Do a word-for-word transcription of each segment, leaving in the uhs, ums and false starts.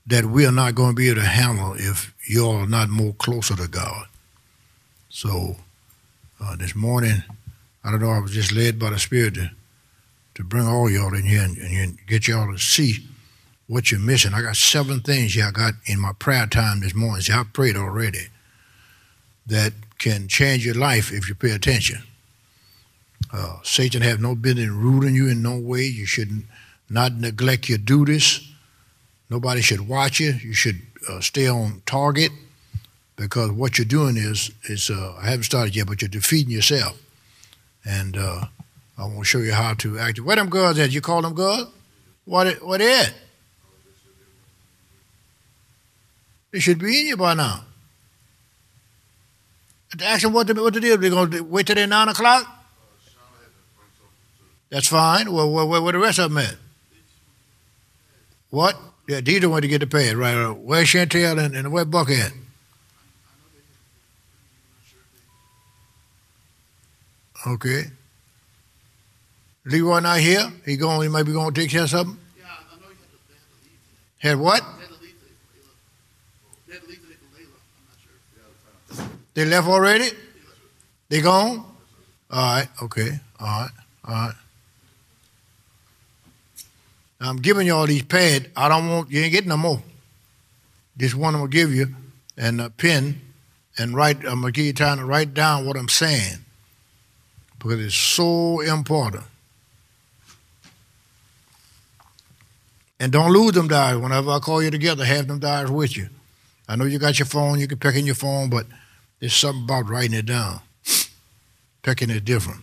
that we are not going to be able to handle if you're not more closer to God. So uh, this morning, I don't know, I was just led by the Spirit to, to bring all y'all in here and, and get y'all to see what you're missing. I got seven things here I got in my prayer time this morning. See, I prayed already that can change your life if you pay attention. Uh, Satan have no business ruling you in no way. You should not neglect your duties. Nobody should watch you. You should uh, stay on target, because what you're doing is, is uh, I haven't started yet, but you're defeating yourself. And uh, I want to show you how to act. Where them girls at? You call them girls? What, what they at? They should be in you by now. Ask them what to, what to do. They're going to wait till they're nine o'clock? That's fine. Well, where, where the rest of them at? What? Yeah, Deidre went to get the pad, right? Where's Chantel and, and where Buck at? Okay. Leroy not here? He going? He might be going to take care of something? Yeah, I know he had to leave. Had what? They had to leave today for Layla. I'm not sure. They left already? They gone? All right, okay. All right, all right. I'm giving you all these pads. I don't want, you ain't getting no more. Just one I'm going to give you, and a pen, and write, I'm going to give you time to write down what I'm saying, because it's so important. And don't lose them diaries. Whenever I call you together, have them diaries with you. I know you got your phone, you can pick in your phone, but there's something about writing it down. Picking it different.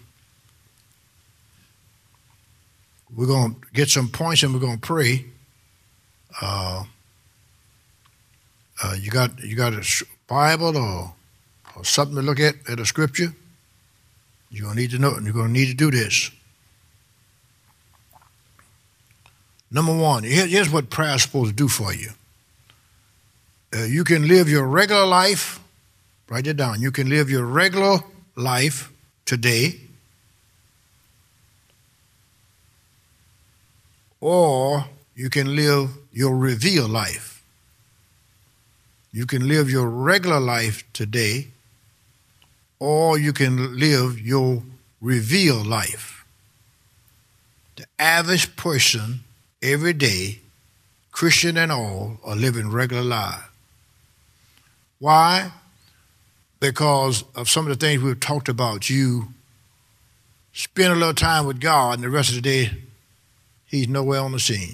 We're going to get some points and we're going to pray. Uh, uh, you got you got a Bible or, or something to look at, at a scripture? You're going to need to know, you're going to need to do this. Number one, here, here's what prayer is supposed to do for you. Uh, you can live your regular life. Write it down. You can live your regular life today, or you can live your revealed life. You can live your regular life today, or you can live your revealed life. The average person every day, Christian and all, are living regular lives. Why? Because of some of the things we've talked about. You spend a little time with God, and the rest of the day, He's nowhere on the scene.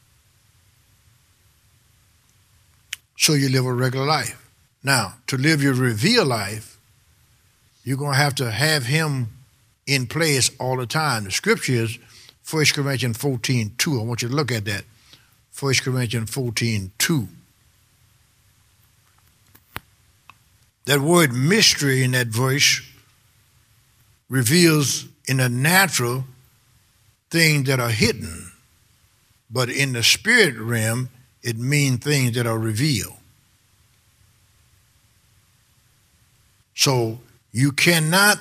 So you live a regular life. Now, to live your revealed life, you're going to have to have Him in place all the time. The scripture is First Corinthians fourteen two. I want you to look at that. First Corinthians fourteen two. That word mystery in that verse reveals in the natural things that are hidden, but in the spirit realm, it means things that are revealed. So you cannot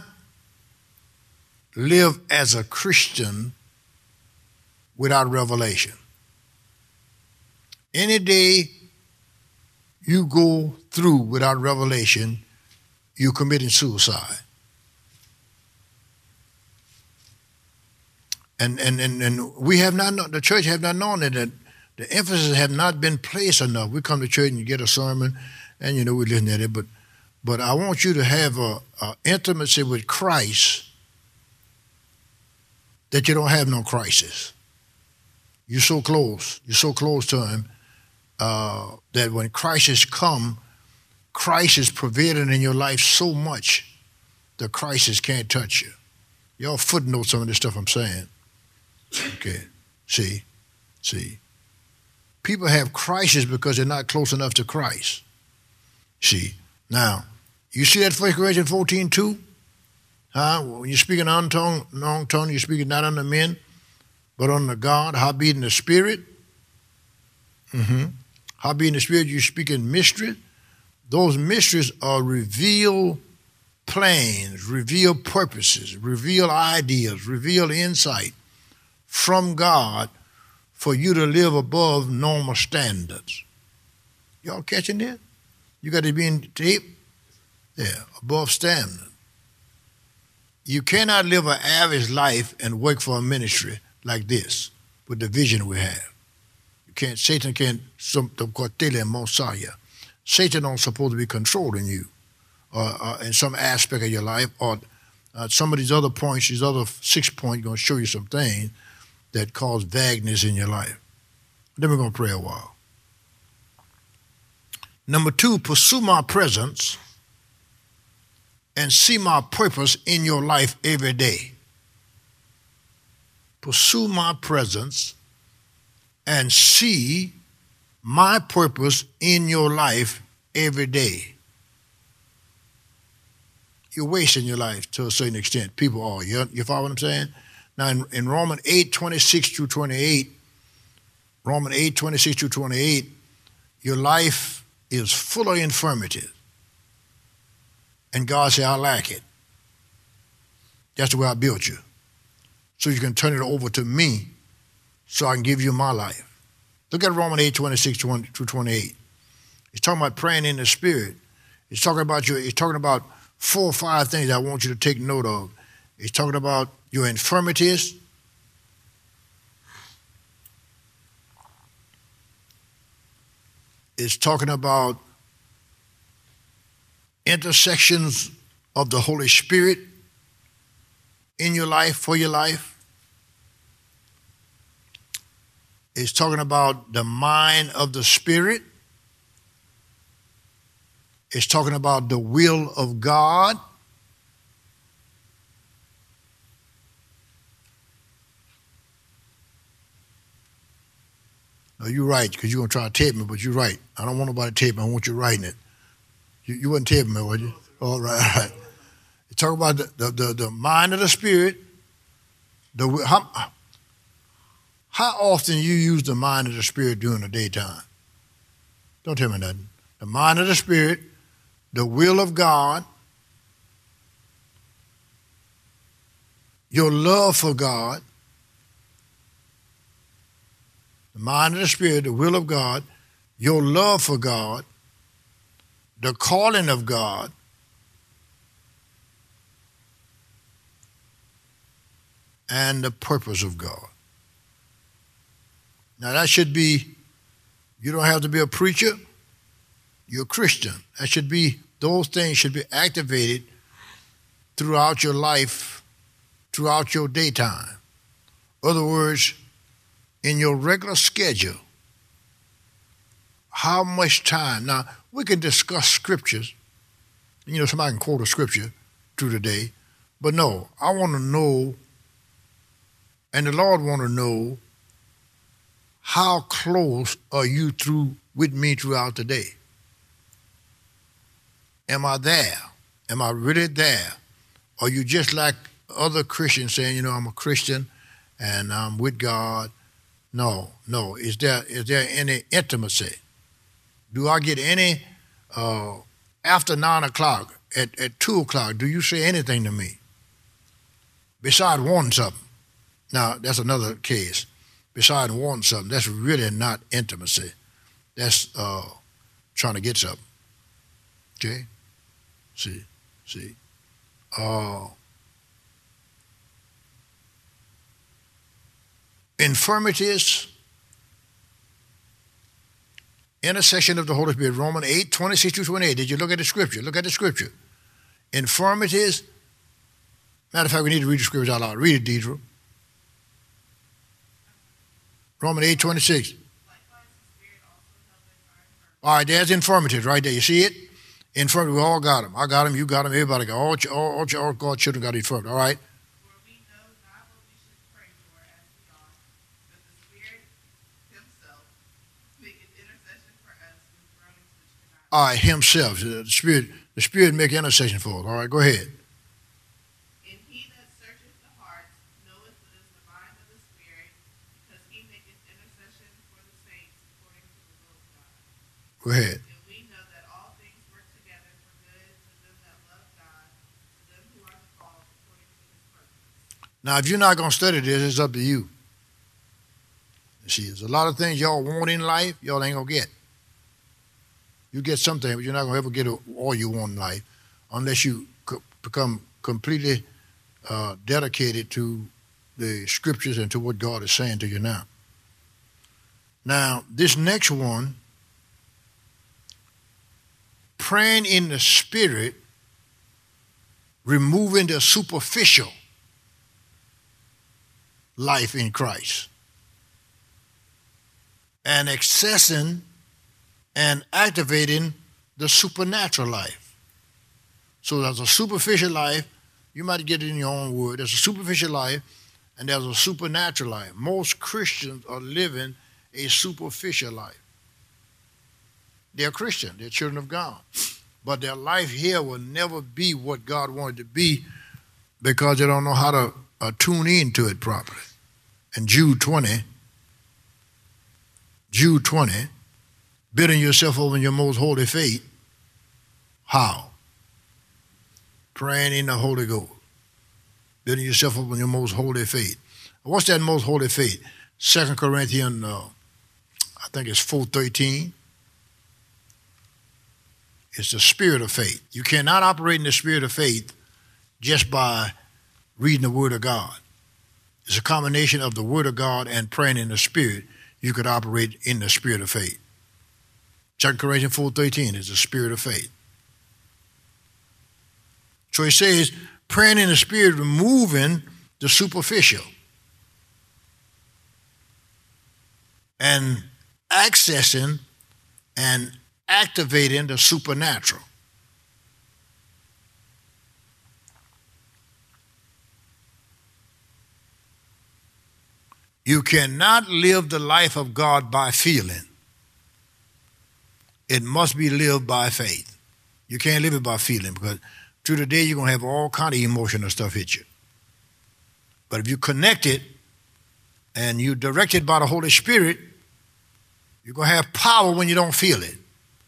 live as a Christian without revelation. Any day you go through without revelation, you're committing suicide. And and and, and we have not known, the church have not known that, that the emphasis have not been placed enough. We come to church and you get a sermon, and you know we listen at it, but but I want you to have a, a intimacy with Christ that you don't have no crisis. You're so close. You're so close to Him uh, that when crisis come, Christ is pervaded in your life so much the crisis can't touch you. Y'all footnote some of this stuff I'm saying. Okay, see, see. People have crisis because they're not close enough to Christ. See, now, you see that First Corinthians fourteen two? Huh? When you're speaking on tongue, non tongue, you're speaking not unto men, but unto God, howbeit in the Spirit. Mm-hmm. Howbeit in the Spirit, you're speaking mystery. Those mysteries are revealed plans, revealed purposes, revealed ideas, revealed insight from God for you to live above normal standards. Y'all catching this? You got to be in tape? Yeah, above stamina. You cannot live an average life and work for a ministry like this with the vision we have. You can't, Satan can't, Satan don't supposed to be controlling you uh, uh, in some aspect of your life, or uh, some of these other points, these other six points, going to show you some things that cause vagueness in your life. Then we're going to pray a while. Number two, pursue my presence and see my purpose in your life every day. Pursue my presence and see my purpose in your life every day. You're wasting your life to a certain extent. People are. You, you follow what I'm saying? Now, in, in Romans eight, twenty-six through twenty-eight, Romans eight, twenty-six through twenty-eight, your life is full of infirmities. And God said, I like it. That's the way I built you. So you can turn it over to me so I can give you my life. Look at Romans eight, twenty-six through twenty-eight. He's talking about praying in the Spirit. He's talking about your, he's talking about four or five things I want you to take note of. He's talking about your infirmities. It's talking about intersections of the Holy Spirit in your life, for your life. It's talking about the mind of the Spirit. It's talking about the will of God. No, you're right, because you're going to try to tape me, but you're right. I don't want nobody to tape me. I want you writing it. You, you wasn't taping me, were you? All right, all right. You talk about the, the, the, the mind of the Spirit. The how, how often you use the mind of the Spirit during the daytime? Don't tell me nothing. The mind of the Spirit, the will of God, your love for God, the mind of the Spirit, the will of God, your love for God, the calling of God, and the purpose of God. Now that should be, you don't have to be a preacher, you're a Christian. That should be, those things should be activated throughout your life, throughout your daytime. In other words, in your regular schedule, how much time? Now, we can discuss scriptures. You know, somebody can quote a scripture through the day. But no, I want to know, and the Lord want to know, how close are you through with me throughout the day? Am I there? Am I really there? Or you just like other Christians saying, you know, I'm a Christian and I'm with God? No, no. Is there is there any intimacy? Do I get any, uh, after nine o'clock, at, at two o'clock, do you say anything to me? Besides wanting something. Now, that's another case. Besides wanting something, that's really not intimacy. That's uh, trying to get something. Okay? See, see. Uh, infirmities, intercession of the Holy Spirit, Romans eight, twenty-six through twenty-eight. Did you look at the scripture? Look at the scripture. Infirmities. Matter of fact, we need to read the scripture out loud. Read it, Deidre. Romans eight, twenty-six. All right, there's infirmities right there. You see it? Infirmity, we all got them. I got them, you got them, everybody got them. All, all, all, all God's children got infirmity. All right? All right, himself, the Spirit, the Spirit make intercession for us. All right, go ahead. And he that searcheth the hearts knoweth what is the mind of the Spirit, because he maketh intercession for the saints according to the will of God. Go ahead. And we know that all things work together for good to them that love God, to them who are called according to his purpose. Now, if you're not going to study this, it's up to you. You see, there's a lot of things y'all want in life, y'all ain't going to get. You get something, but you're not going to ever get all you want in life unless you co- become completely uh, dedicated to the scriptures and to what God is saying to you now. Now, this next one, praying in the Spirit, removing the superficial life in Christ, and accessing and activating the supernatural life. So there's a superficial life, you might get it in your own word, there's a superficial life and there's a supernatural life. Most Christians are living a superficial life. They're Christian, they're children of God, but their life here will never be what God wanted to be because they don't know how to uh, tune into it properly. And Jude twenty, Jude twenty, building yourself over in your most holy faith. How? Praying in the Holy Ghost. Building yourself up in your most holy faith. What's that most holy faith? Second Corinthians, uh, I think it's four thirteen. It's the spirit of faith. You cannot operate in the spirit of faith just by reading the Word of God. It's a combination of the Word of God and praying in the Spirit. You could operate in the spirit of faith. Second Corinthians four thirteen is the spirit of faith. So he says, praying in the Spirit, removing the superficial and accessing and activating the supernatural. You cannot live the life of God by feeling. It must be lived by faith. You can't live it by feeling because through the day you're going to have all kind of emotional stuff hit you. But if you connect it and you direct it by the Holy Spirit, you're going to have power when you don't feel it.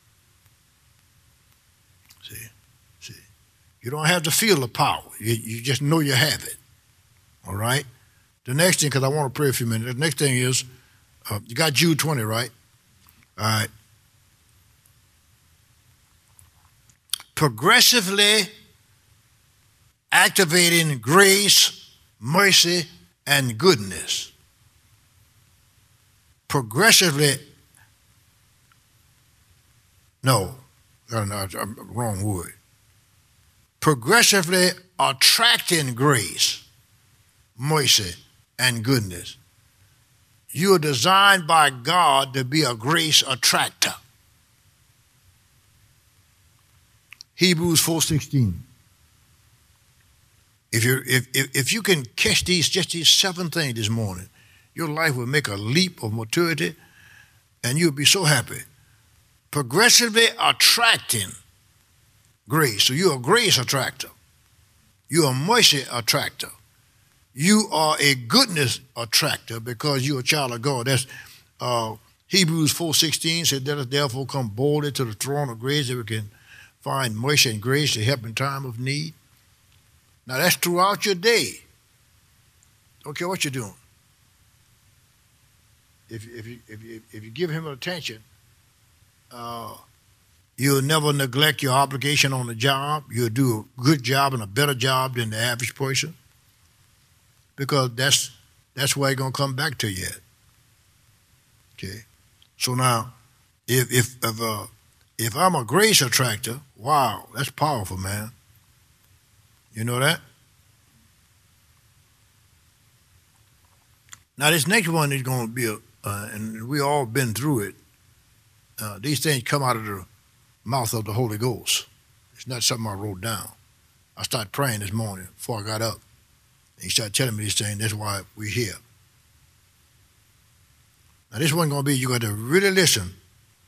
See? See? You don't have to feel the power. You, you just know you have it. All right? The next thing, because I want to pray a few minutes, the next thing is, uh, you got Jude twenty, right? All right. Progressively activating grace, mercy, and goodness. Progressively, no, no, no, wrong word. Progressively attracting grace, mercy, and goodness. You are designed by God to be a grace attractor. Hebrews four sixteen. If you if, if if you can catch these just these seven things this morning, your life will make a leap of maturity, and you'll be so happy. Progressively attracting grace. So you're a grace attractor. You're a mercy attractor. You are a goodness attractor because you're a child of God. That's uh, Hebrews four sixteen said, let us therefore come boldly to the throne of grace that we can find mercy and grace to help in time of need. Now that's throughout your day. Don't care what you're doing. If, if, you, if, you, if you give him attention, uh, you'll never neglect your obligation on the job. You'll do a good job and a better job than the average person. Because that's that's where it's going to come back to you at. Okay? So now, if if if, uh, if I'm a grace attractor, wow, that's powerful, man. You know that? Now, this next one is going to be, a, uh, and we all been through it, uh, these things come out of the mouth of the Holy Ghost. It's not something I wrote down. I started praying this morning before I got up. He started telling me these things. That's why we're here. Now, this one's going to be, you got to really listen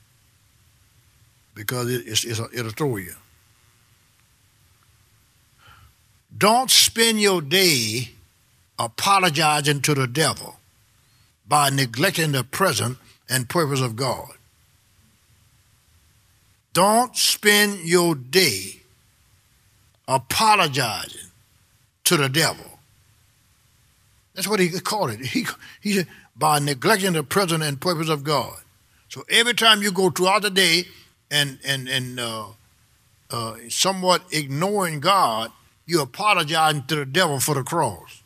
because it, it's, it's a, it'll throw you. Don't spend your day apologizing to the devil by neglecting the presence and purpose of God. Don't spend your day apologizing to the devil. That's what he called it. He, he said, by neglecting the presence and purpose of God. So every time you go throughout the day and and and uh, uh, somewhat ignoring God, you're apologizing to the devil for the cross.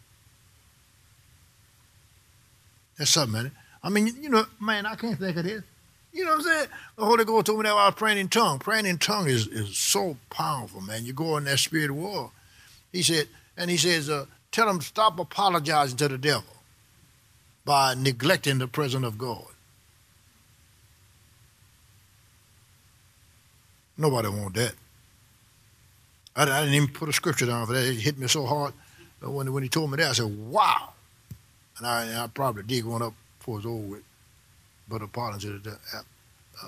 That's something, man. I mean, you know, man, I can't think of this. You know what I'm saying? The Holy Ghost told me that while I was praying in tongue. Praying in tongue is, is so powerful, man. You go in that spirit world. He said, and he says, uh, tell them stop apologizing to the devil by neglecting the presence of God. Nobody want that. I, I didn't even put a scripture down for that. It hit me so hard. But when, when he told me that, I said, wow. And I, and I probably dig one up before it's over with. But apology to the uh,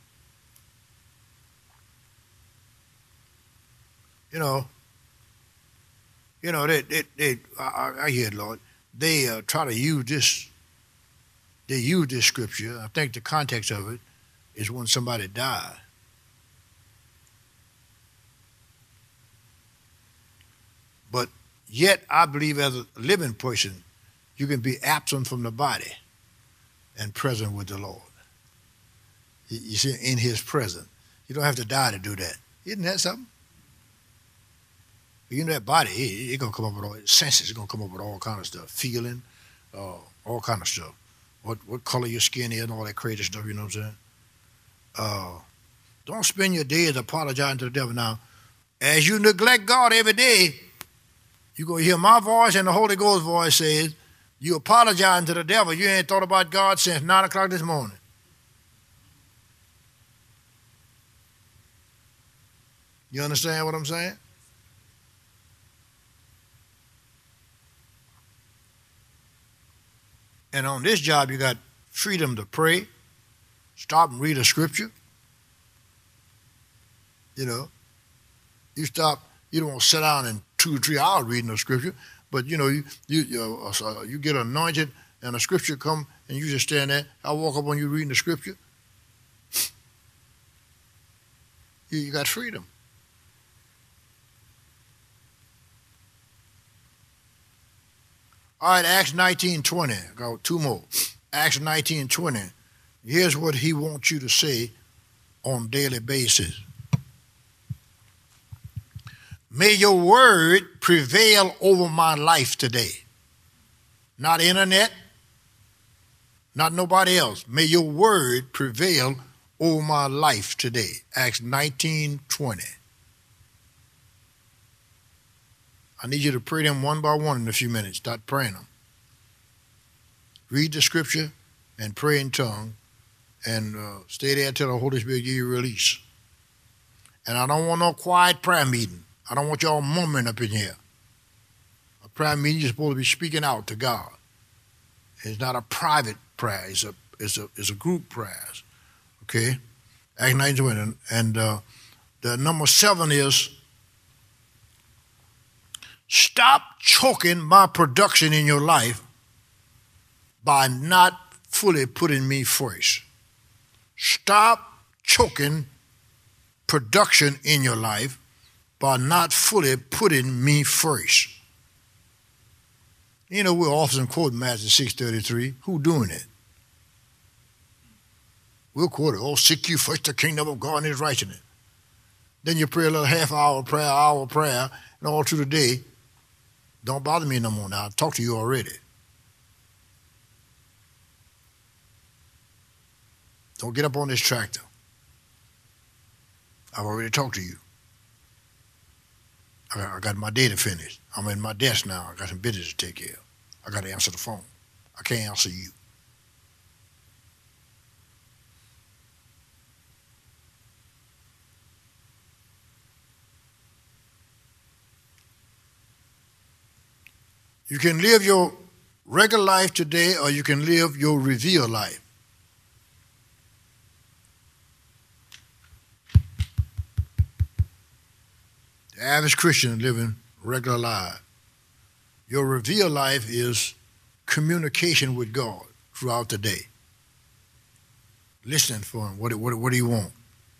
you know, you know, they, they, they I, I hear it, Lord. They uh, try to use this. They use this scripture. I think the context of it is when somebody died. But yet, I believe as a living person, you can be absent from the body and present with the Lord. You see, in his presence. You don't have to die to do that. Isn't that something? You know that body, it's it going to come up with all its senses. It's going to come up with all kind of stuff. Feeling, uh, all kind of stuff. What what color your skin is and all that crazy stuff, you know what I'm saying? Uh, don't spend your days apologizing to the devil. Now, as you neglect God every day, you're going to hear my voice and the Holy Ghost voice says, you apologizing to the devil. You ain't thought about God since nine o'clock this morning. You understand what I'm saying? And on this job, you got freedom to pray, stop and read a scripture. You know, you stop, you don't want to sit down and two or three hours reading a scripture. But, you know, you you you, uh, you get anointed and a scripture come and you just stand there. I walk up on you reading the scripture. you, you got freedom. All right, Acts nineteen twenty. I got two more. Acts nineteen twenty. Here's what he wants you to say on a daily basis. May your word prevail over my life today. Not internet, not nobody else. May your word prevail over my life today. Acts nineteen twenty. I need you to pray them one by one in a few minutes. Start praying them. Read the scripture and pray in tongue and uh, stay there until the Holy Spirit give you release. And I don't want no quiet prayer meeting. I don't want y'all mumbling up in here. A prayer meeting, you're supposed to be speaking out to God. It's not a private prayer. It's a it's a it's a group prayer. Okay, Acts nineteen twenty. And uh, the number seven is stop choking my production in your life by not fully putting me first. Stop choking production in your life by not fully putting me first. You know, we're often quoting Matthew six thirty-three. Who doing it? We'll quote it. Oh, seek you first the kingdom of God and his righteousness. Then you pray a little half hour prayer, hour prayer, and all through the day. Don't bother me no more now. I've talked to you already. Don't get up on this tractor. I've already talked to you. I got, I got my day to finish. I'm in my desk now. I got some business to take care of. I got to answer the phone. I can't answer you. You can live your regular life today or you can live your revealed life. The average Christian living regular life. Your revealed life is communication with God throughout the day. Listening for him. What, what, what do you want?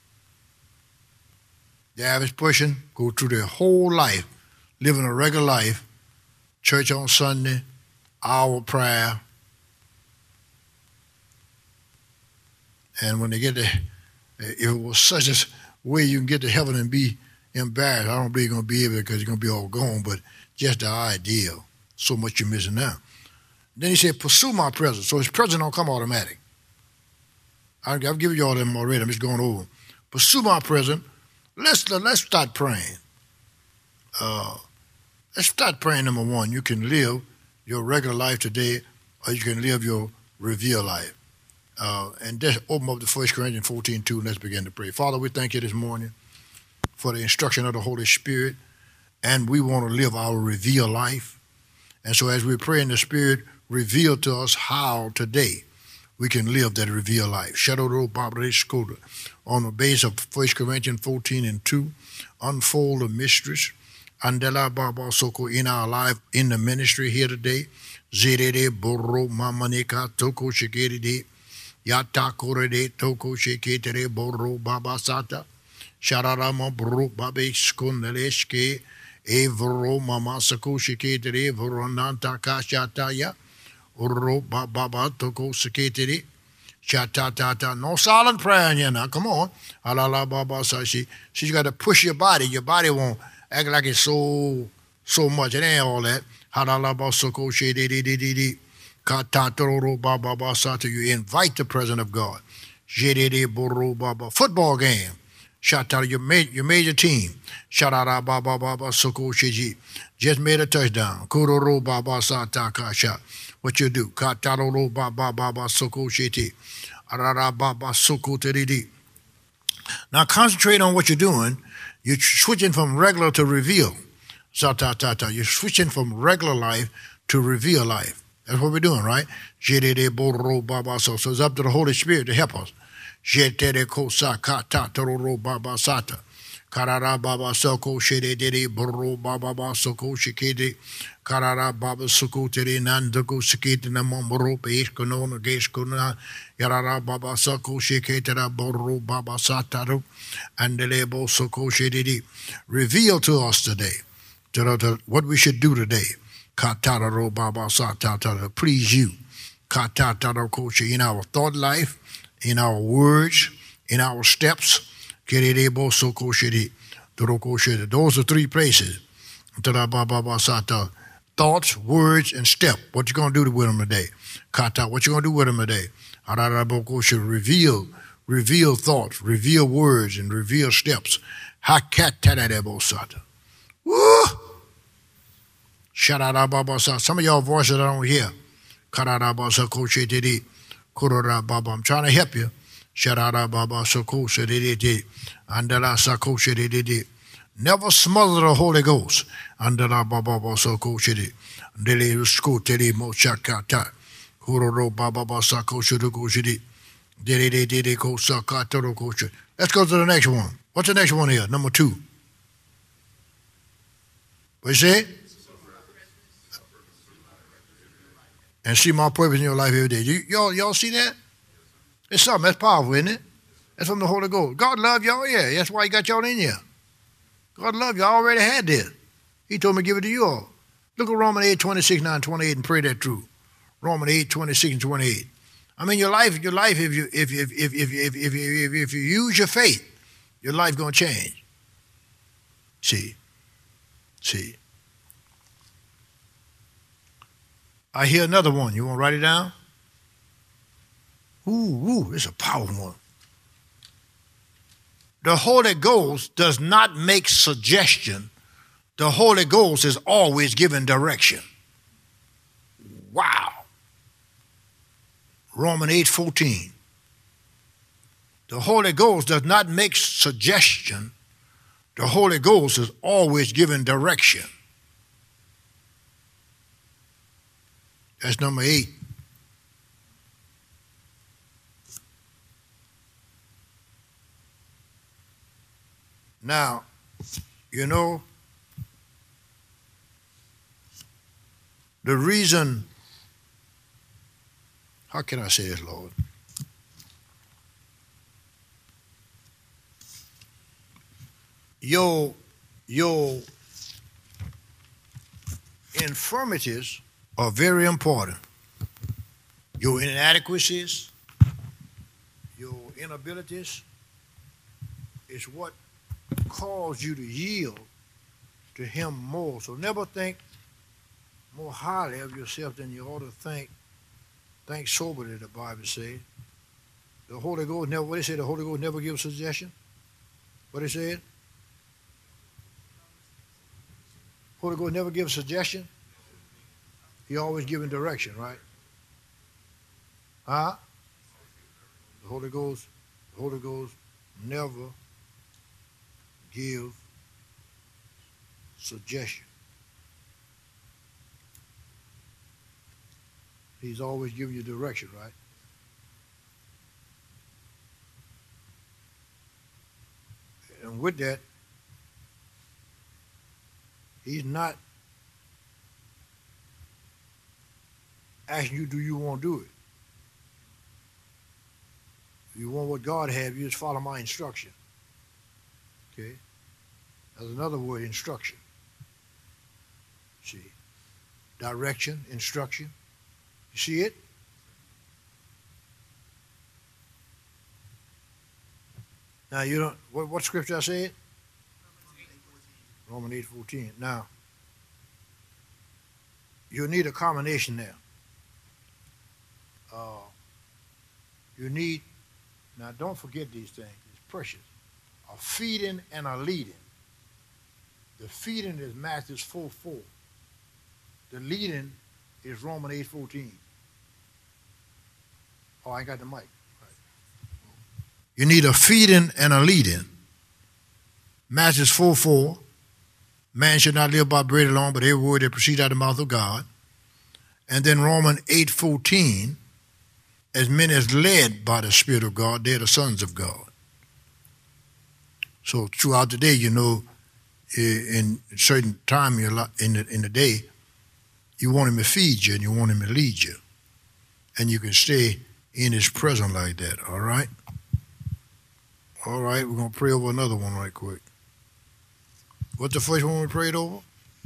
The average person go through their whole life living a regular life. Church on Sunday, hour prayer. And when they get to If it was such a way you can get to heaven and be embarrassed, I don't believe you're going to be able because you're going to be all gone, but just the idea, so much you're missing now. Then he said, pursue my presence. So his presence don't come automatic. I've given you all them already. I'm just going over. Pursue my presence. Let's, let's start praying. Uh, let's start praying, number one. You can live your regular life today, or you can live your revealed life. Uh, and just open up to First Corinthians fourteen two, and let's begin to pray. Father, we thank you this morning for the instruction of the Holy Spirit, and we want to live our revealed life. And so as we pray in the Spirit, reveal to us how today we can live that revealed life. On the base of First Corinthians fourteen and two, unfold the mysteries Andela Baba Soko in our life, in the ministry here today. Zerede Boro Mamanika Toko Shikiri Yata Korede Toko Shikere Boro Baba Sata Shararama Bro Babe Skundaleske Evro Mama Sako Shikere Voronanta Kashataya Uro Baba Toko Shikere Chatatata. No silent prayer in here now. Come on. Alala Baba Sashi. She's got to push your body. Your body won't act like it's so so much. It ain't all that. You invite the presence of God. Football game. You made, you made your team. Just made a touchdown. What you do? Now concentrate on what you're doing. You're switching from regular to reveal. You're switching from regular life to reveal life. That's what we're doing, right? So it's up to the Holy Spirit to help us. Karara Baba Soko Shede Dede Boro Baba Soko Shikede Karara Baba Soko Tere Nandago Sikete Namoro Peshkono Geshkuna Yarara Baba Soko Shiketera Boro Baba Sataru and the Lebo Soko Shede. Reveal to us today to what we should do today. Kataro Baba Satata to please you. Katata Coach in our thought life, in our words, in our steps. Those are three places. Thoughts, words, and step. What you going to do with them today? What you going to do with them today? Reveal, reveal thoughts, reveal words, and reveal steps. Woo! Some of y'all voices I don't hear. I'm trying to help you. Sharara Baba Soko Shedidi, Andala Sako Shedidi. Never smother the Holy Ghost. Andala Baba Soko Shedi. Dele Usko Teddy Mochakata. Huroro Baba Sako Shuduko Shedi. Dede Dede Ko Sakatoro Kocha. Let's go to the next one. What's the next one here? Number two. What you say? And see my purpose in your life every day. You, y'all, y'all see that? It's something that's powerful, isn't it? That's from the Holy Ghost. God love y'all, yeah. That's why he got y'all in here. God love y'all. Already had this. He told me to give it to you all. Look at Romans eight, twenty-six, nine, twenty-eight and pray that through. Romans eight, twenty-six and twenty-eight. I mean, your life, your life, if you if if if if if if, if, if you use your faith, your life gonna change. See. See. I hear another one. You want to write it down? Ooh, ooh, it's a powerful one. The Holy Ghost does not make suggestion. The Holy Ghost is always giving direction. Wow. Romans eight, fourteen. The Holy Ghost does not make suggestion. The Holy Ghost is always giving direction. That's number eight. Now, you know, the reason, how can I say this, Lord? Your, your infirmities are very important. Your inadequacies, your inabilities, is what caused you to yield to him more. So never think more highly of yourself than you ought to think. Think soberly, the Bible says. The Holy Ghost never, what they say, the Holy Ghost never gives suggestion? What they said? Holy Ghost never gives suggestion? He always giving direction, right? Huh? The Holy Ghost, the Holy Ghost never give suggestion. He's always giving you direction, right? And with that, he's not asking you, do you want to do it? If you want what God have, you just follow my instruction. Okay? There's another word, instruction. See? Direction, instruction. You see it? Now you don't, what, what scripture I said? Romans eight fourteen. Now, you need a combination there. Uh, you need, now don't forget these things, it's precious. A feeding and a leading. The feeding is Matthew four four. The leading is Romans eight fourteen. Oh, I got the mic. Right. You need a feeding and a leading. Matthew four four. Man should not live by bread alone, but every word that proceeds out of the mouth of God. And then Romans eight fourteen. As many as led by the Spirit of God, they're the sons of God. So throughout the day, you know, in a certain time in the, in the day, you want him to feed you and you want him to lead you. And you can stay in his presence like that, all right? All right, we're going to pray over another one right quick. What's the first one we prayed over?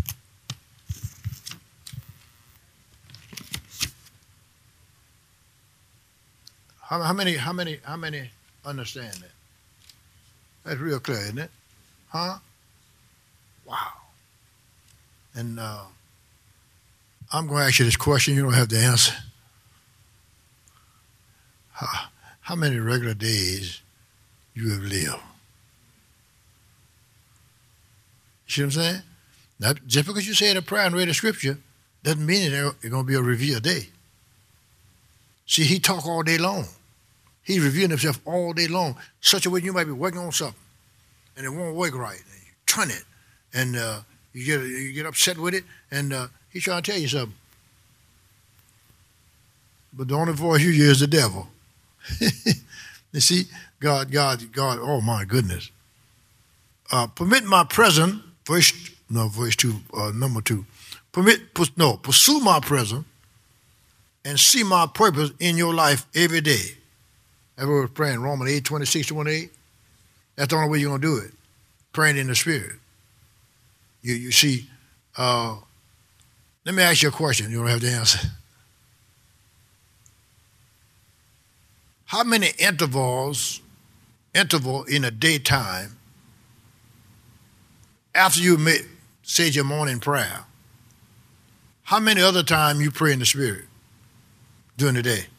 How, how many, how many, how many understand that? That's real clear, isn't it? Huh? Wow. And uh, I'm going to ask you this question. You don't have the answer. How, how many regular days you have lived? You see what I'm saying? Now, just because you say a prayer and read a scripture doesn't mean it's going to be a review day. See, he talk all day long. He's revealing himself all day long, such a way you might be working on something, and it won't work right. And you turn it, and uh, you get you get upset with it, and uh, he's trying to tell you something. But the only voice you hear is the devil. You see, God, God, God. Oh my goodness! Uh, permit my presence. Verse no, verse two, uh, number two. Permit no pursue my presence, and see my purpose in your life every day. Everyone was praying Romans eight, twenty-six to twenty-eight. That's the only way you're going to do it. Praying in the Spirit. You you see, uh, let me ask you a question. You don't have the answer. How many intervals, interval in a daytime, after you made, said your morning prayer, how many other times you pray in the Spirit during the day?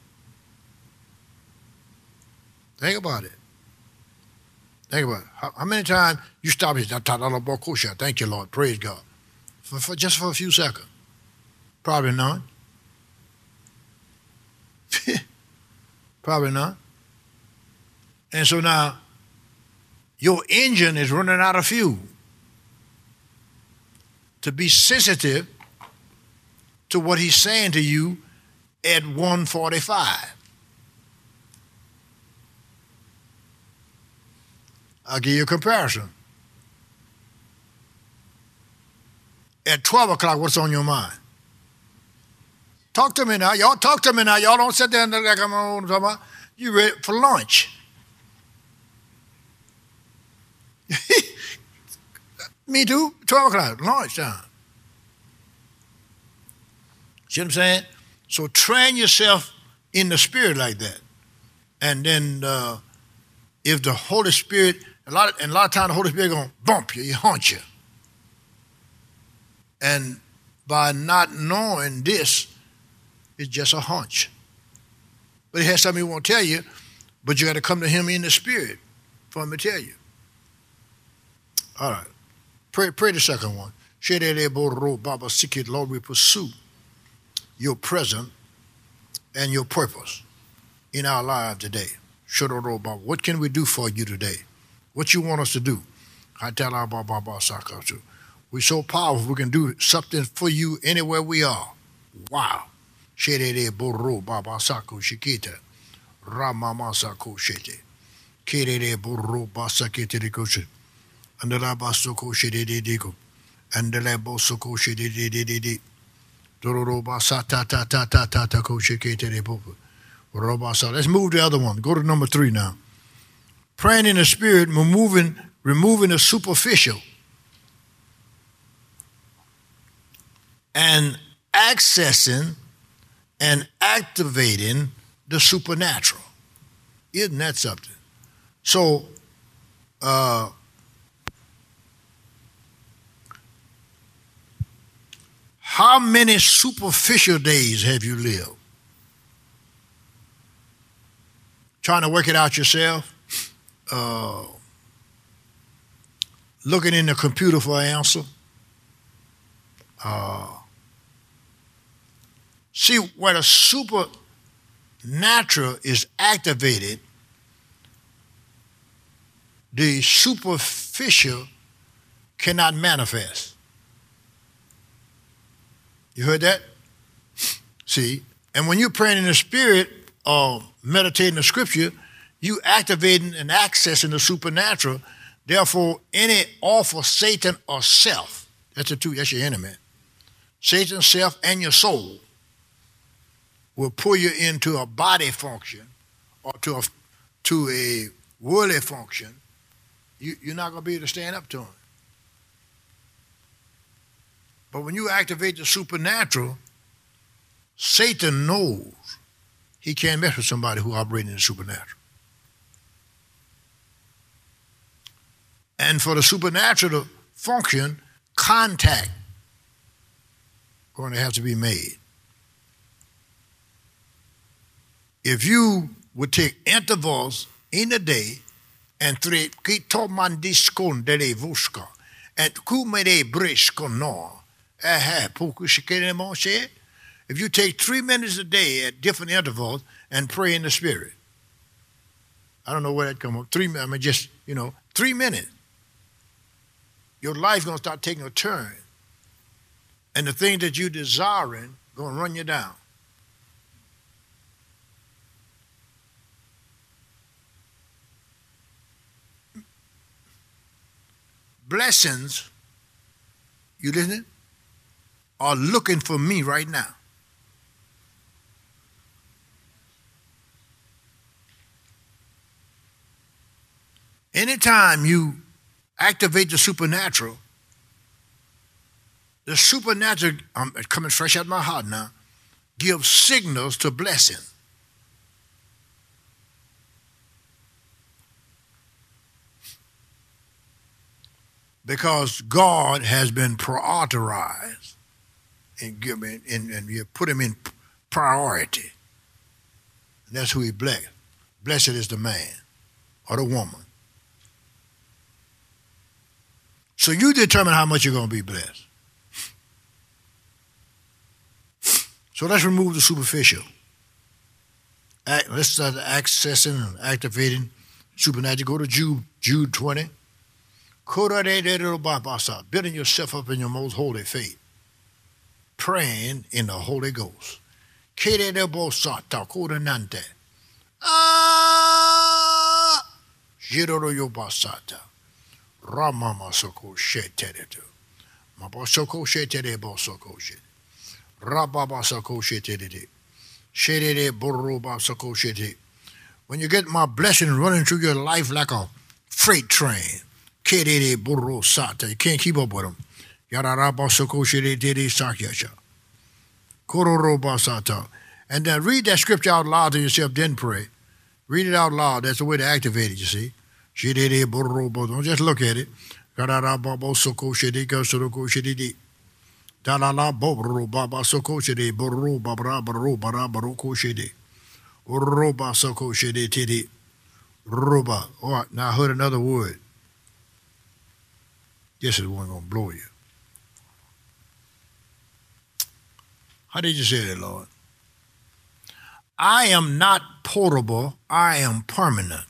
Think about it. Think about it. How, how many times you stop and say, thank you, Lord, praise God, for, for just for a few seconds? Probably none. Probably not. And so now, your engine is running out of fuel. To be sensitive to what he's saying to you at one forty-five. I'll give you a comparison. At twelve o'clock, what's on your mind? Talk to me now. Y'all talk to me now. Y'all don't sit there and look like I'm on talking about. You ready for lunch. Me too. twelve o'clock, lunch time. See what I'm saying? So train yourself in the Spirit like that. And then uh, if the Holy Spirit, A lot, of, and a lot of times the Holy Spirit going to bump you, he haunt you. And by not knowing this, it's just a hunch. But he has something he won't tell you, but you got to come to him in the spirit for him to tell you. All right. Pray, pray the second one. Lord, we pursue your presence and your purpose in our lives today. What can we do for you today? What you want us to do? We're so powerful, we can do something for you anywhere we are. Wow. Let's move the other one. Go to number three now. Praying in the spirit, removing, removing the superficial and accessing and activating the supernatural. Isn't that something? So, uh, how many superficial days have you lived? Trying to work it out yourself? Uh, looking in the computer for an answer? Uh, see, where the supernatural is activated, the superficial cannot manifest. You heard that? See, and when you're praying in the spirit or meditating the scripture, you activating and accessing the supernatural. Therefore, any offer, Satan or self, that's the two, that's your enemy. Satan, self, and your soul will pull you into a body function or to a, to a worldly function. You, you're not going to be able to stand up to them. But when you activate the supernatural, Satan knows he can't mess with somebody who operates in the supernatural. And for the supernatural to function, contact going to have to be made. If you would take intervals in a day and three, and if you take three minutes a day at different intervals and pray in the spirit, I don't know where that comes from. Three, I mean, just, you know, three minutes. Your life's going to start taking a turn. And the thing that you're desiring going to run you down. Blessings, you listening, are looking for me right now. Anytime you activate the supernatural, the supernatural, I'm coming fresh out of my heart now, gives signals to blessing. Because God has been prioritized and, given, and, and you put him in priority. And that's who he blessed. Blessed is the man or the woman. So you determine how much you're going to be blessed. So let's remove the superficial. Act, let's start accessing and activating supernatural. Go to Jude, Jude twenty. Building yourself up in your most holy faith. Praying in the Holy Ghost. Ah! Ramama soko sheteretu. Mabosoko shetere bosoko shet. Rababa soko shetere. Shetere boroba soko shete. When you get my blessing running through your life like a freight train, kerere boro sata, you can't keep up with them. Yararaba soko shetere sakyasha. Kororoba sata. And then read that scripture out loud to yourself, then pray. Read it out loud. That's the way to activate it, you see. Shididi borobo. Don't just look at it. Karara babo soko shidi kasuroko shididi. Dalala bobro baba soko shidi boro babra baro bara baroko shidi. Uroba soko shidi tidi. Roba. All right, now I heard another word. This is one going to blow you. How did you say that, Lord? I am not portable. I am permanent.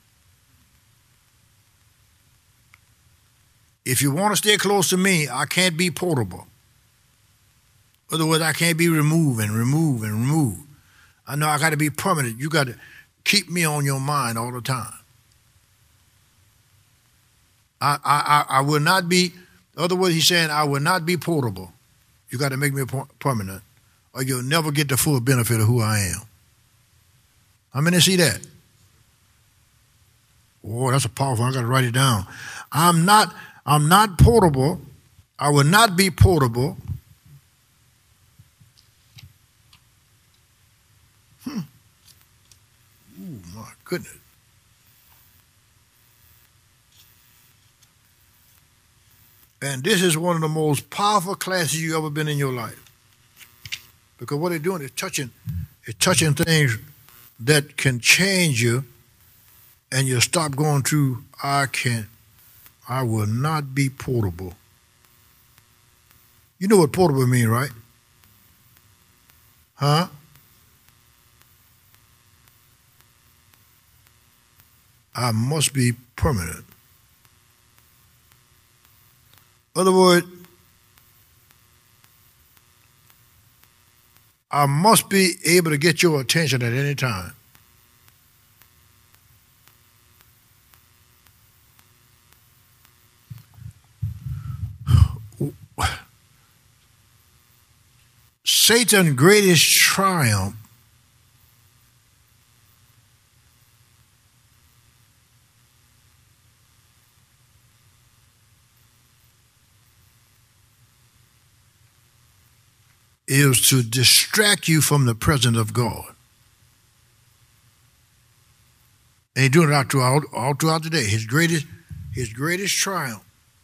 If you want to stay close to me, I can't be portable. Otherwise, I can't be removed and removed and removed. I know I got to be permanent. You got to keep me on your mind all the time. I, I, I will not be, in other words, he's saying, I will not be portable. You got to make me permanent, or you'll never get the full benefit of who I am. How many see that? Oh, that's a powerful, I got to write it down. I'm not, I'm not portable. I will not be portable. Hmm. Oh, my goodness. And this is one of the most powerful classes you've ever been in your life. Because what they're doing is touching, is touching things that can change you, and you stop going through, I can't, I will not be portable. You know what portable means, right? Huh? I must be permanent. In other words, I must be able to get your attention at any time. Satan's greatest triumph is to distract you from the presence of God. And he's doing it all throughout, all throughout the day. His greatest, his greatest triumph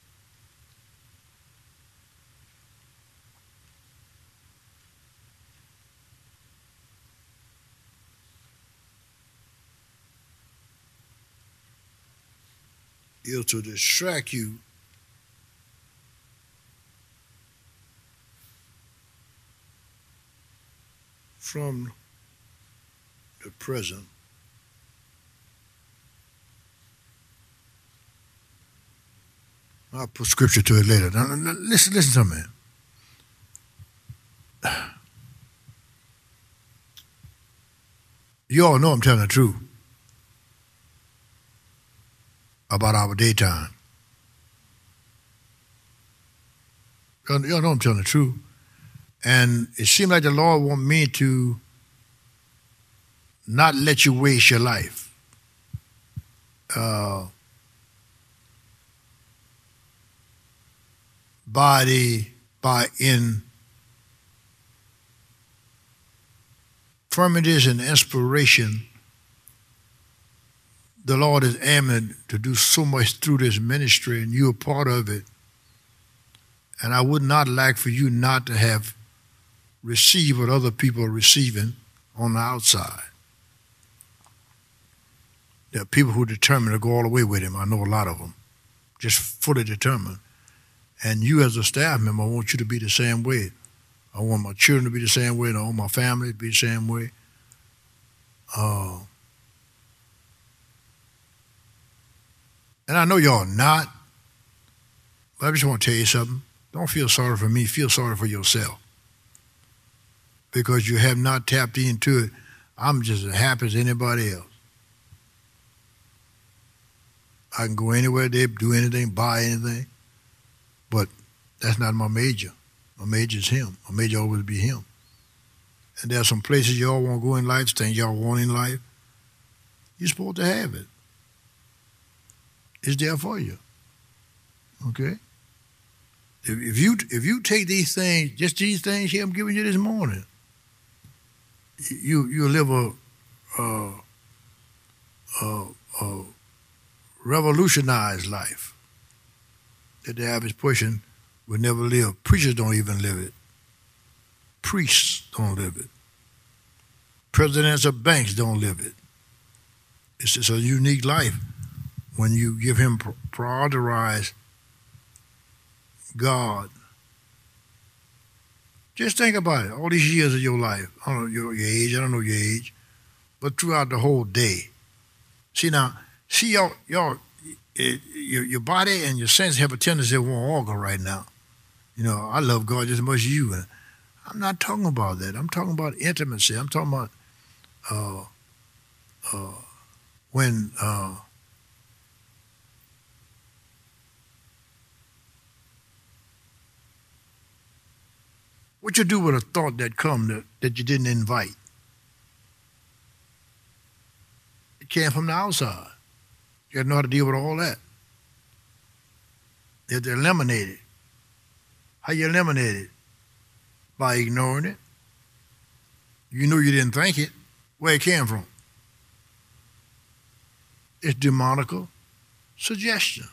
is to distract you from the present. I'll put scripture to it later. Now, now, listen, listen to me. You all know I'm telling the truth about our daytime. You all know I'm telling the truth. And it seems like the Lord wants me to not let you waste your life. Uh, by the, by infirmities and inspiration, the Lord is aiming to do so much through this ministry, and you're a part of it. And I would not like for you not to have receive what other people are receiving on the outside. There are people who are determined to go all the way with him. I know a lot of them, just fully determined. And you as a staff member, I want you to be the same way. I want my children to be the same way, and I want my family to be the same way. Uh, and I know y'all not, but I just want to tell you something. Don't feel sorry for me. Feel sorry for yourself. Because you have not tapped into it. I'm just as happy as anybody else. I can go anywhere, they do anything, buy anything, but that's not my major. My major is him. My major always be him. And there are some places y'all want to go in life, things y'all want in life. You're supposed to have it. It's there for you. Okay? If, if you if you take these things, just these things here I'm giving you this morning, you you live a, a, a, a revolutionized life that the average person would never live. Preachers don't even live it. Priests don't live it. Presidents of banks don't live it. It's just a unique life when you give him prioritize God. Just think about it. All these years of your life, I don't know your, your age, I don't know your age, but throughout the whole day. See now, see y'all, y'all, it, your, your body and your senses have a tendency to want to argue right now. You know, I love God just as much as you. And I'm not talking about that. I'm talking about intimacy. I'm talking about uh, uh, when uh, what you do with a thought that come that, that you didn't invite? It came from the outside. You got to know how to deal with all that. You have to eliminate it. How you eliminate it? By ignoring it. You know you didn't think it. Where it came from? It's demonical suggestion.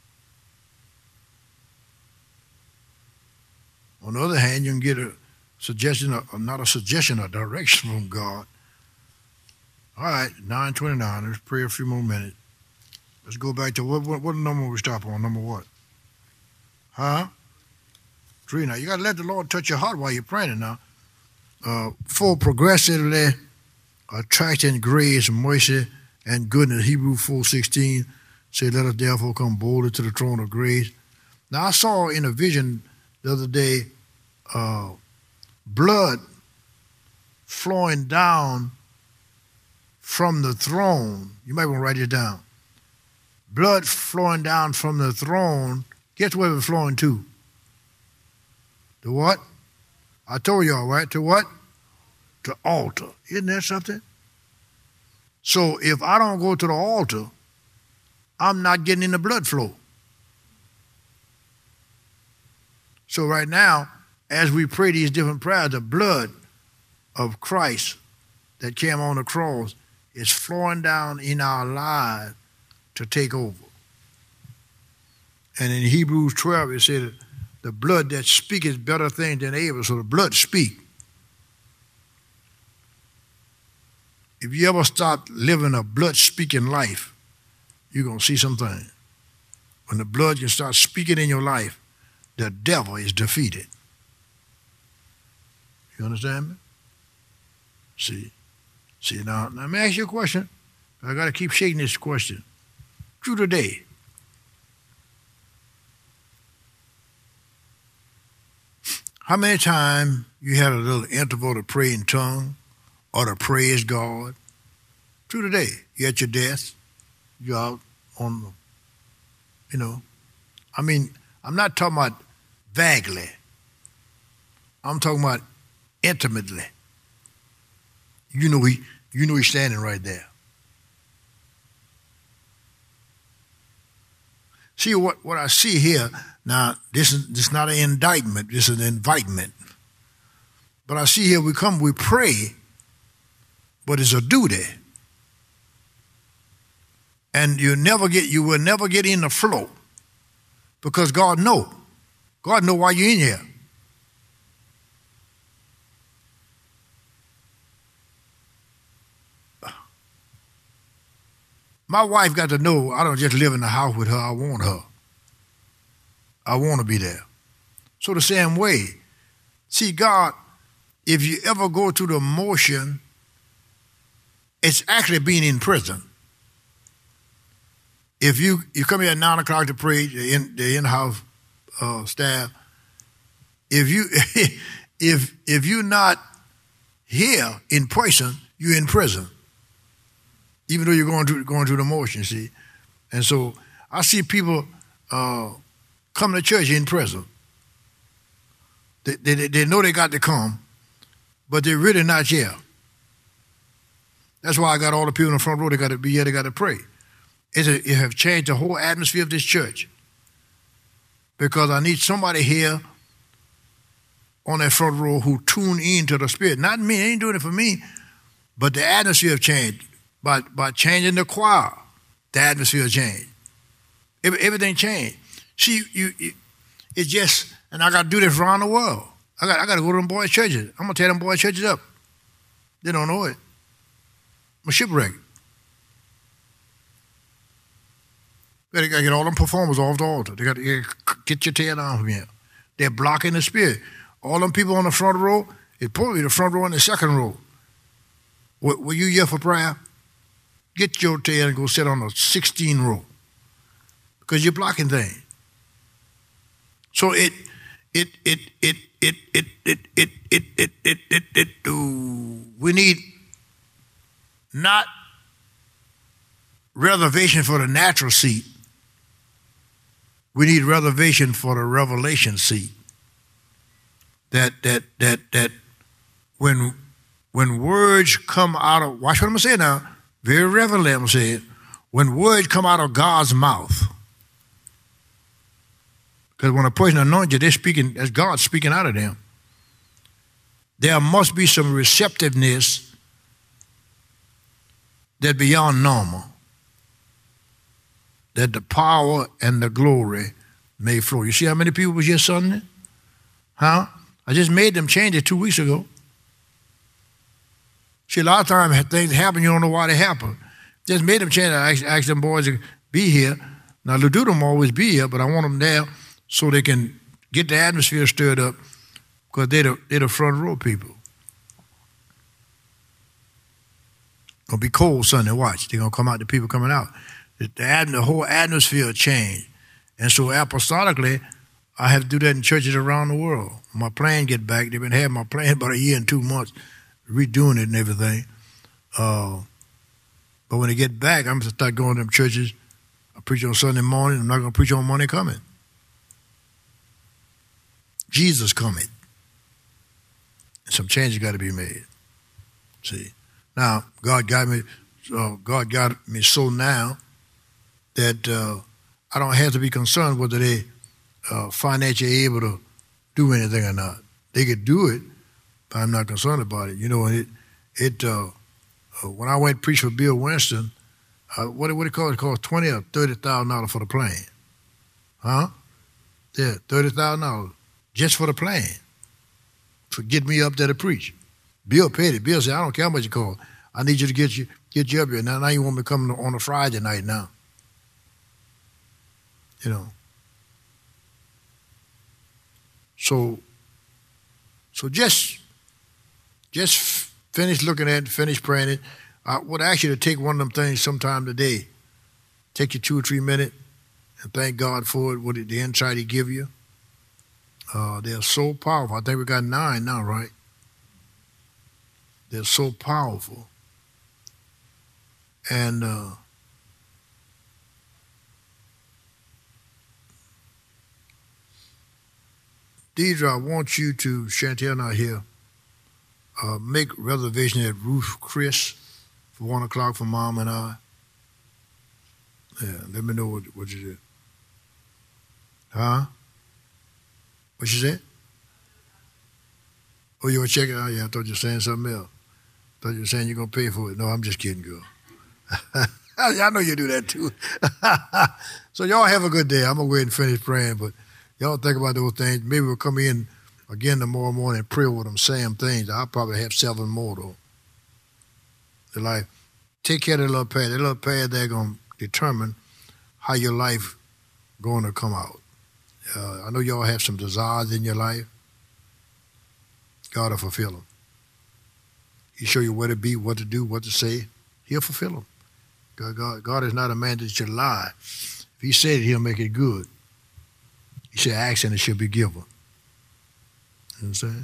On the other hand, you can get a suggestion, or not a suggestion, a direction from God. All right, nine twenty-nine. Let's pray a few more minutes. Let's go back to what, what, what number we stop on? Number what? Huh? Three now. You got to let the Lord touch your heart while you're praying now. Uh, for progressively attracting grace, mercy, and goodness. Hebrews four sixteen say, let us therefore come boldly to the throne of grace. Now, I saw in a vision the other day uh, blood flowing down from the throne. You might want to write it down. Blood flowing down from the throne. Guess where it's flowing to? To what? I told y'all, right? To what? To altar. Isn't that something? So if I don't go to the altar, I'm not getting in the blood flow. So right now, as we pray these different prayers, the blood of Christ that came on the cross is flowing down in our lives to take over. And in Hebrews twelve, it said, the blood that speaketh better things than Abel. So the blood speak. If you ever start living a blood-speaking life, you're going to see something. When the blood can start speaking in your life, the devil is defeated. You understand me? See? See, now, now let me ask you a question. I got to keep shaking this question. Through the day, how many times you had a little interval to pray in tongue or to praise God? Through the day, you're at your desk, you're out on the, you know. I mean, I'm not talking about vaguely. I'm talking about intimately. You know he, you know he's standing right there. See what, what I see here, now this is this is not an indictment, this is an invitement. But I see here we come, we pray, but it's a duty. And you never get you will never get in the flow. Because God know. God know why you're in here. My wife got to know I don't just live in the house with her, I want her. I want to be there. So the same way, see God, if you ever go through the motion, it's actually being in prison. If you, you come here at nine o'clock to pray, the in, the in-house uh, staff, if you if if you're not here in person, you're in prison. Even though you're going through going through the motion, see, and so I see people uh, come to church in prison. They, they they know they got to come, but they're really not here. That's why I got all the people in the front row. They got to be here. They got to pray. It's a, it have changed the whole atmosphere of this church because I need somebody here on that front row who tune in to the Spirit. Not me. They ain't doing it for me, but the atmosphere have changed. By, by changing the choir, the atmosphere changed. Every, everything changed. See, you, you, it's just, and I got to do this around the world. I got, I got to go to them boys' churches. I'm gonna tear them boys' churches up. They don't know it. I'm a shipwreck. They got to get all them performers off the altar. They got to get your tail down from here. They're blocking the spirit. All them people on the front row, it's probably the front row and the second row. Were you here for prayer? Get your tail and go sit on the sixteen row. Because you're blocking things. So it, it, it, it, it, it, it, it, it, it, it, it, it, it, we need not reservation for the natural seat. We need reservation for the revelation seat. That that that that when when words come out of, watch what I'm gonna say now, very reverently I'm gonna say it, when words come out of God's mouth. Because when a person anoints you, they're speaking, as God speaking out of them. There must be some receptiveness that beyond normal. That the power and the glory may flow. You see how many people was here Sunday? Huh? I just made them change it two weeks ago. See, a lot of times things happen, you don't know why they happen. Just made them change it. I asked, asked them boys to be here. Now, they do them always be here, but I want them there so they can get the atmosphere stirred up because they're the, they're the front row people. It's going to be cold Sunday, watch. They're going to come out, the people coming out. The, the, the whole atmosphere changed. And so apostolically, I have to do that in churches around the world. My plan get back. They've been having my plan about a year and two months, redoing it and everything. Uh, but when they get back, I'm going to start going to them churches. I preach on Sunday morning. I'm not going to preach on Monday coming. Jesus coming. Some changes got to be made. See, now God got me. Uh, God got me so now that uh, I don't have to be concerned whether they uh, financially able to do anything or not. They could do it, but I'm not concerned about it. You know, it it uh, uh, when I went to preach for Bill Winston, uh, what what it called? It cost twenty or thirty thousand dollars for the plane, huh? Yeah, thirty thousand dollars just for the plane for get me up there to preach. Bill paid it. Bill said, "I don't care how much it costs. I need you to get you get you up here now. Now you want me to come on a Friday night now, you know." So, so just, just finish looking at it, finish praying it. I would ask you to take one of them things sometime today. Take you two or three minutes and thank God for it, what the insight He give you. Uh, they're so powerful. I think we got nine now, right? They're so powerful. And uh, Deidre, I want you to, Chantel not here, uh, make reservation at Ruth Chris for one o'clock for Mom and I. Yeah, let me know what, what you did. Huh? What you said? Oh, you want to check it out? Yeah, I thought you were saying something else. I thought you were saying you're going to pay for it. No, I'm just kidding, girl. I know you do that too. So y'all have a good day. I'm going to go ahead and finish praying, but y'all think about those things. Maybe we'll come in again tomorrow morning and pray with them same things. I'll probably have seven more, though. They're like, take care of that little pad. That little pad, they're going to determine how your life going to come out. Uh, I know y'all have some desires in your life. God will fulfill them. He show you where to be, what to do, what to say. He'll fulfill them. God, God, God is not a man that should lie. If He said it, He'll make it good. He said, ask and it shall be given. You know what I'm saying?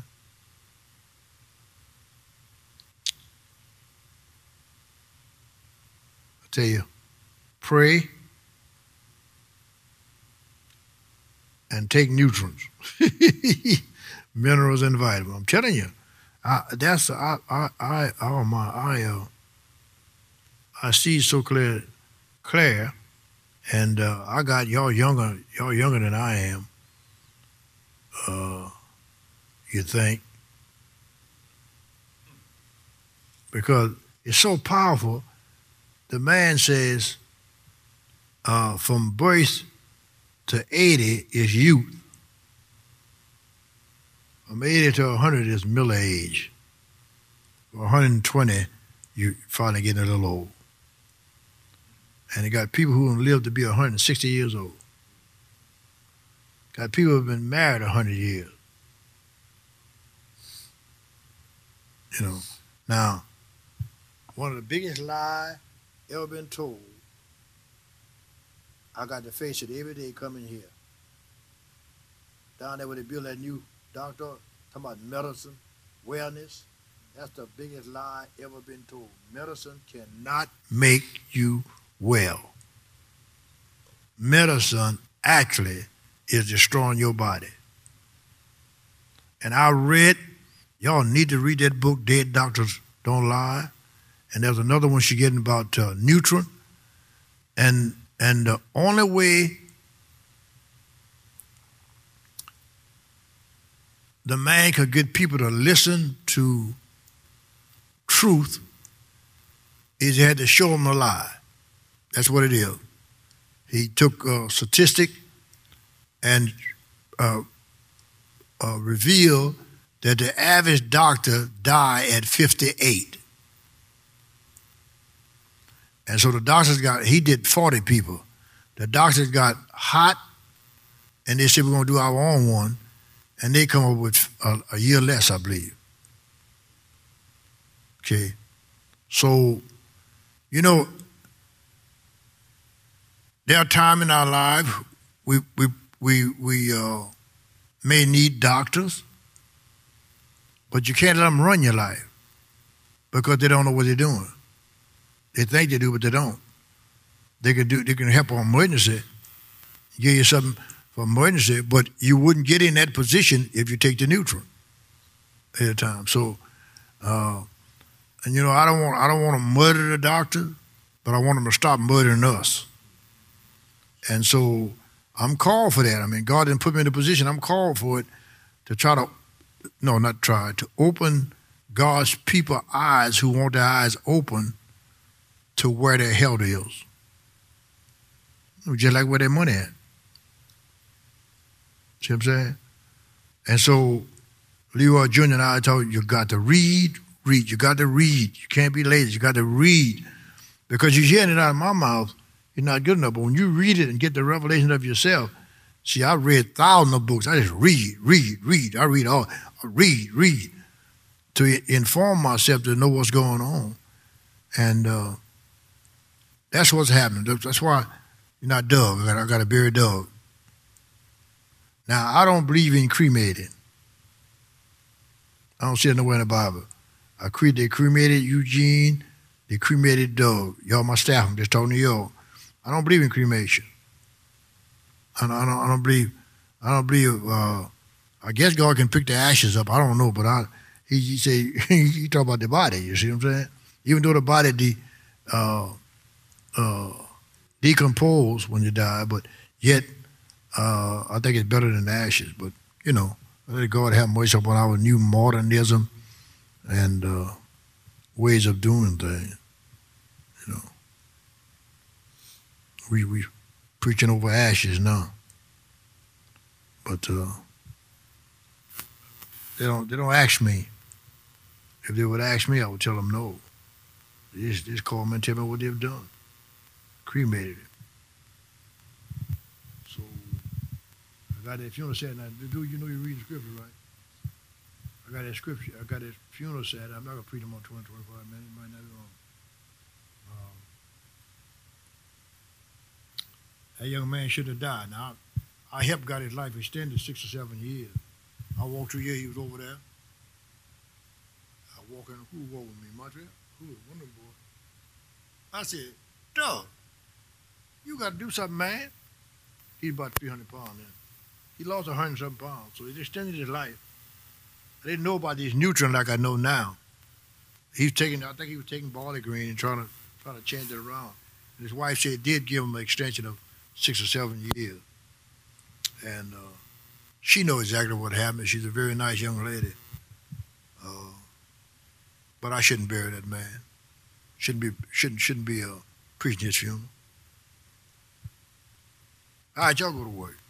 I tell you, pray and take nutrients, minerals and vitamins. I'm telling you, I, that's I I I oh my I uh, I see so clear, clear, and uh, I got y'all younger, y'all younger than I am. Uh, you think? Because it's so powerful. The man says, uh, from birth to eighty is youth. From eighty to one hundred is middle age. From one hundred twenty, you finally getting a little old. And you got people who live to be one hundred sixty years old. Got people who have been married one hundred years. You know, now, one of the biggest lies ever been told, I got to face it every day coming here. Down there where they build that new doctor, talking about medicine, wellness. That's the biggest lie ever been told. Medicine cannot make you well. Medicine actually is destroying your body. And I read, y'all need to read that book, Dead Doctors Don't Lie. And there's another one she's getting about uh, nutrient. And and the only way the man could get people to listen to truth is he had to show them a lie. That's what it is. He took a statistic and uh, uh, revealed that the average doctor died at fifty-eight. And so the doctors got, he did forty people. The doctors got hot, and they said, we're going to do our own one. And they come up with a, a year less, I believe. Okay. So, you know, there are times in our life we we we we uh, may need doctors, but you can't let them run your life because they don't know what they're doing. They think they do, but they don't. They can do. They can help on emergency, give you something for emergency, but you wouldn't get in that position if you take the nutrient at a time. So, uh, and you know, I don't want I don't want to murder the doctor, but I want them to stop murdering us. And so I'm called for that. I mean, God didn't put me in a position. I'm called for it to try to, no, not try, to open God's people eyes who want their eyes open to where their health is. Just like where their money at. See what I'm saying? And so Leroy Junior and I told you, you got to read, read. You got to read. You can't be lazy. You got to read. Because you're hearing it out of my mouth, you're not good enough. But when you read it and get the revelation of yourself, see, I read thousands of books. I just read, read, read. I read all, read, read to inform myself to know what's going on. And uh, that's what's happening. That's why you're not Doug. I got, I got to bury Doug. Now, I don't believe in cremating. I don't see it nowhere in the Bible. I cre- they cremated Eugene. They cremated Doug. Y'all, my staff, I'm just talking to y'all. I don't believe in cremation. I don't, I don't, I don't believe, I don't believe, uh, I guess God can pick the ashes up. I don't know, but I, he, he say, he talk about the body, you see what I'm saying? Even though the body de, uh, uh, decompose when you die, but yet, uh, I think it's better than the ashes. But, you know, let God have mercy upon our new modernism and uh, ways of doing things, you know. We we preaching over ashes now, but uh, they don't they don't ask me. If they would ask me, I would tell them no. They just, they just call me and tell me what they've done. Cremated it. So I got that funeral set. Now, dude, you know you read the scripture, right? I got that scripture. I got that funeral set. I'm not gonna preach them on twenty, twenty-five minutes. It might not be long. That young man should have died. Now, I helped got his life extended six or seven years. I walked through here, he was over there. I walked in, who walked with me? Montreal? Who? One of them boys. I said, Doug, you got to do something, man. He's about three hundred pounds then. He lost one hundred something pounds, so he extended his life. I didn't know about these nutrients like I know now. He's taking, I think he was taking barley green and trying to, trying to change it around. And his wife said it did give him an extension of six or seven years. And uh, she knows exactly what happened. She's a very nice young lady. Uh, but I shouldn't bury that man. Shouldn't be shouldn't shouldn't be uh, preaching his funeral. All right, y'all go to work.